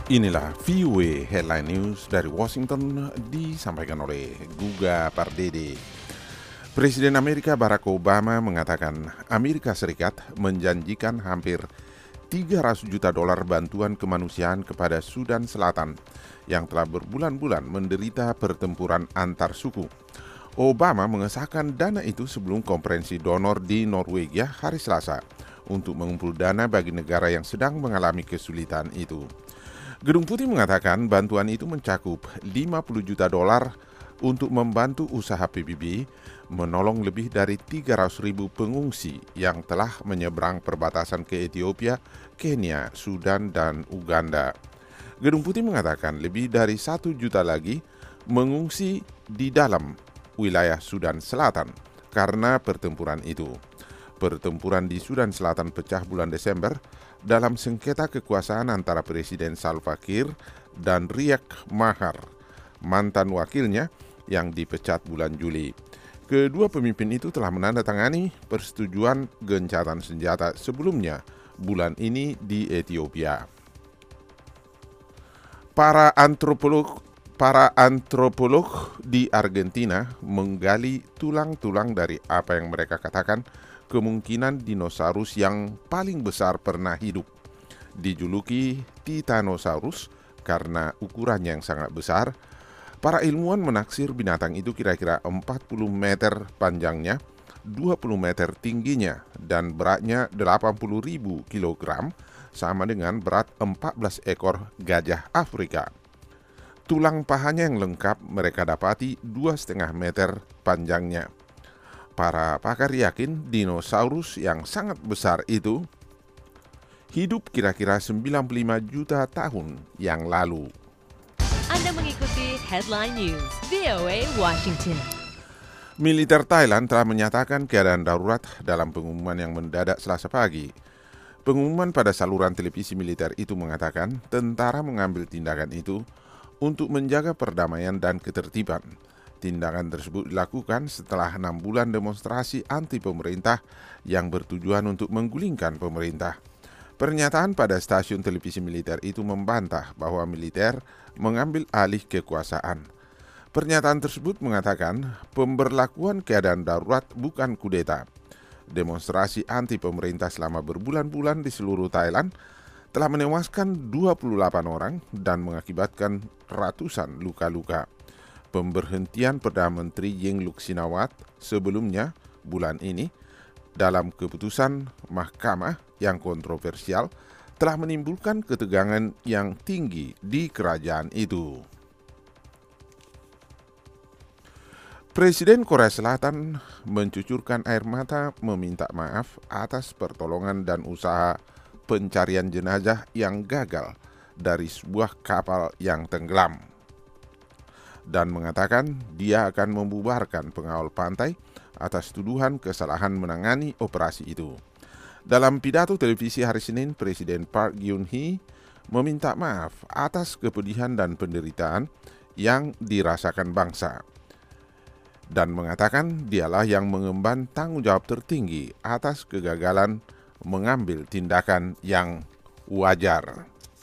Inilah VOA Headline News dari Washington disampaikan oleh Guga Pardede. Presiden Amerika Barack Obama mengatakan Amerika Serikat menjanjikan hampir 300 juta dolar bantuan kemanusiaan kepada Sudan Selatan yang telah berbulan-bulan menderita pertempuran antar suku. Obama mengesahkan dana itu sebelum konferensi donor di Norwegia hari Selasa untuk mengumpul dana bagi negara yang sedang mengalami kesulitan itu. Gedung Putih mengatakan bantuan itu mencakup 50 juta dolar untuk membantu usaha PBB menolong lebih dari 300.000 pengungsi yang telah menyeberang perbatasan ke Ethiopia, Kenya, Sudan, dan Uganda. Gedung Putih mengatakan lebih dari 1 juta lagi mengungsi di dalam wilayah Sudan Selatan karena pertempuran itu. Pertempuran di Sudan Selatan pecah bulan Desember dalam sengketa kekuasaan antara Presiden Salva Kiir dan Riek Machar, mantan wakilnya yang dipecat bulan Juli. Kedua pemimpin itu telah menandatangani persetujuan gencatan senjata sebelumnya bulan ini di Ethiopia. Para antropolog di Argentina menggali tulang-tulang dari apa yang mereka katakan kemungkinan dinosaurus yang paling besar pernah hidup. Dijuluki Titanosaurus karena ukurannya yang sangat besar, para ilmuwan menaksir binatang itu kira-kira 40 meter panjangnya, 20 meter tingginya, dan beratnya 80.000 kilogram, sama dengan berat 14 ekor gajah Afrika. Tulang pahanya yang lengkap mereka dapati 2,5 meter panjangnya. Para pakar yakin dinosaurus yang sangat besar itu hidup kira-kira 95 juta tahun yang lalu. Anda mengikuti Headline News, VOA Washington. Militer Thailand telah menyatakan keadaan darurat dalam pengumuman yang mendadak Selasa pagi. Pengumuman pada saluran televisi militer itu mengatakan tentara mengambil tindakan itu untuk menjaga perdamaian dan ketertiban. Tindakan tersebut dilakukan setelah 6 bulan demonstrasi anti pemerintah yang bertujuan untuk menggulingkan pemerintah. Pernyataan pada stasiun televisi militer itu membantah bahwa militer mengambil alih kekuasaan. Pernyataan tersebut mengatakan pemberlakuan keadaan darurat bukan kudeta. Demonstrasi anti pemerintah selama berbulan-bulan di seluruh Thailand telah menewaskan 28 orang dan mengakibatkan ratusan luka-luka. Pemberhentian Perdana Menteri Yingluck Shinawatra sebelumnya bulan ini dalam keputusan mahkamah yang kontroversial telah menimbulkan ketegangan yang tinggi di kerajaan itu. Presiden Korea Selatan mencucurkan air mata meminta maaf atas pertolongan dan usaha pencarian jenazah yang gagal dari sebuah kapal yang tenggelam, dan mengatakan dia akan membubarkan pengawal pantai atas tuduhan kesalahan menangani operasi itu. Dalam pidato televisi hari Senin, Presiden Park Geun-hye meminta maaf atas kepedihan dan penderitaan yang dirasakan bangsa, dan mengatakan dialah yang mengemban tanggung jawab tertinggi atas kegagalan mengambil tindakan yang wajar.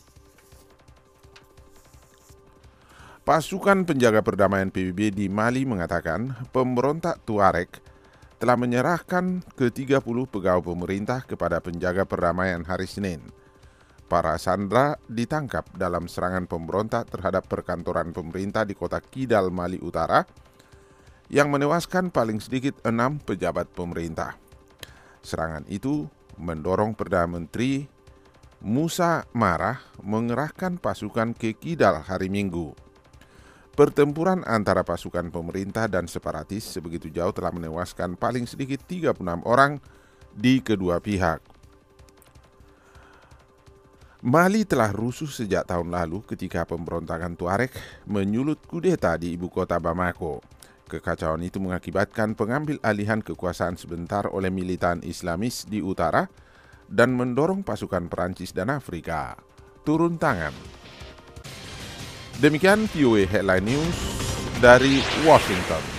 Pasukan penjaga perdamaian PBB di Mali mengatakan pemberontak Tuareg telah menyerahkan ke-30 pegawai pemerintah kepada penjaga perdamaian hari Senin. Para sandera ditangkap dalam serangan pemberontak terhadap perkantoran pemerintah di kota Kidal, Mali Utara, yang menewaskan paling sedikit 6 pejabat pemerintah. Serangan itu mendorong Perdana Menteri Musa Marah mengerahkan pasukan ke Kidal hari Minggu. Pertempuran antara pasukan pemerintah dan separatis sebegitu jauh telah menewaskan paling sedikit 36 orang di kedua pihak. Mali telah rusuh sejak tahun lalu ketika pemberontakan Tuareg menyulut kudeta di ibu kota Bamako. Kekacauan itu mengakibatkan pengambil alihan kekuasaan sebentar oleh militan Islamis di utara dan mendorong pasukan Perancis dan Afrika turun tangan. Demikian VOA Headline News dari Washington.